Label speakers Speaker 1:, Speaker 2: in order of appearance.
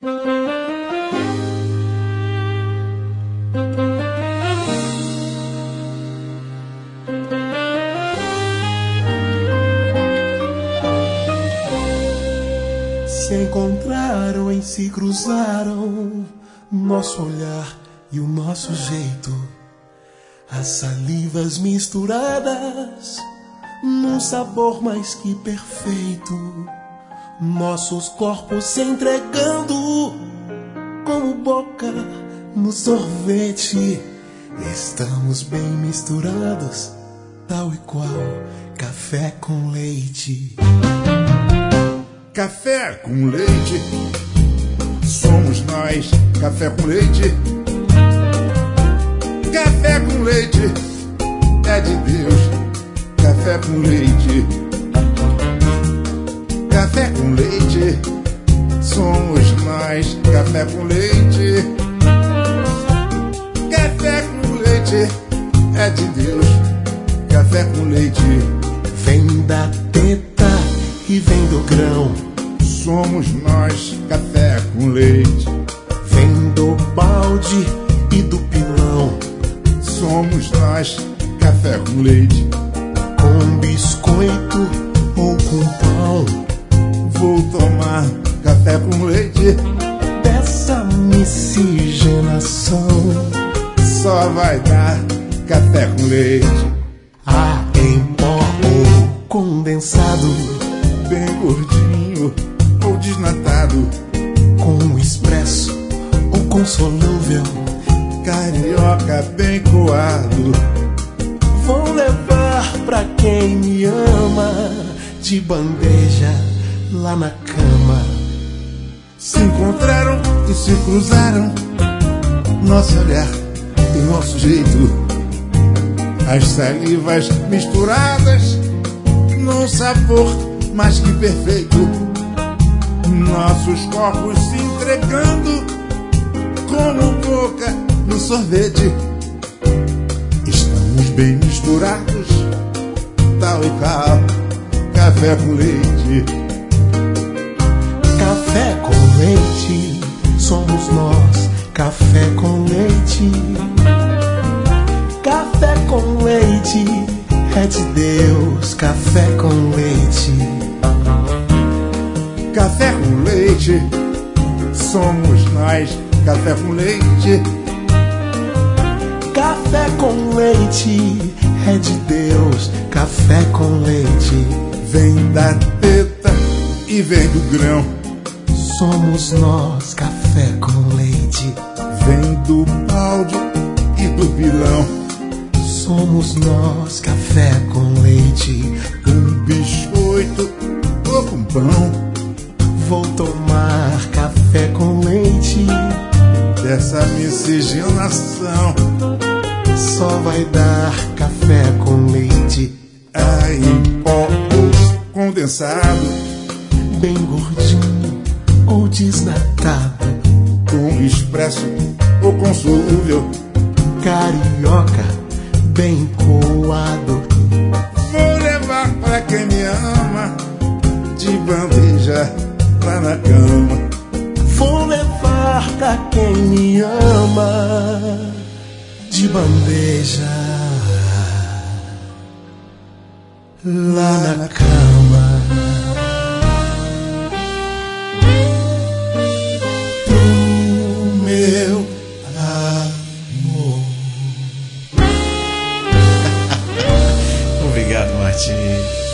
Speaker 1: Se encontraram e se cruzaram, nosso olhar e o nosso jeito, as salivas misturadas num sabor mais que perfeito, nossos corpos se entregando como boca no sorvete. Estamos bem misturados, tal e qual café com leite.
Speaker 2: Café com leite, somos nós, café com leite. Café com leite, é de Deus, café com leite. Café com leite, somos nós, café com leite. Café com leite, é de Deus, café com leite.
Speaker 1: Vem da teta e vem do grão,
Speaker 2: somos nós, café com leite.
Speaker 1: Vem do balde e do pilão,
Speaker 2: somos nós, café com leite.
Speaker 1: Com biscoito ou com pão,
Speaker 2: vou tomar café com leite.
Speaker 1: Dessa miscigenação
Speaker 2: só vai dar café com leite.
Speaker 1: Em pó ou condensado,
Speaker 2: bem gordinho ou desnatado,
Speaker 1: com expresso ou com solúvel,
Speaker 2: carioca bem coado.
Speaker 1: Vou levar pra quem me ama, de bandeja lá na cama.
Speaker 2: Se encontraram e se cruzaram, nosso olhar e nosso jeito, as salivas misturadas num sabor mais que perfeito, nossos corpos se entregando como boca no sorvete. Estamos bem misturados, tal e qual café com leite.
Speaker 1: Café com leite, somos nós, café com leite. Café com leite, é de Deus, café com leite.
Speaker 2: Café com leite, somos nós, café com leite.
Speaker 1: Café com leite, é de Deus, café com leite.
Speaker 2: Vem da teta e vem do grão,
Speaker 1: somos nós, café com leite.
Speaker 2: Vem do balde e do pilão,
Speaker 1: somos nós, café com leite.
Speaker 2: Com biscoito ou com pão,
Speaker 1: vou tomar café com leite.
Speaker 2: Dessa miscigenação
Speaker 1: só vai dar café com leite.
Speaker 2: Em pó ou condensado,
Speaker 1: bem gordinho ou desnatado,
Speaker 2: com expresso ou com solúvel,
Speaker 1: carioca bem coado.
Speaker 2: Vou levar pra quem me ama, de bandeja lá na cama.
Speaker 1: Vou levar pra quem me ama, de bandeja lá na cama.
Speaker 2: Pro meu amor.
Speaker 1: Obrigado, Martim.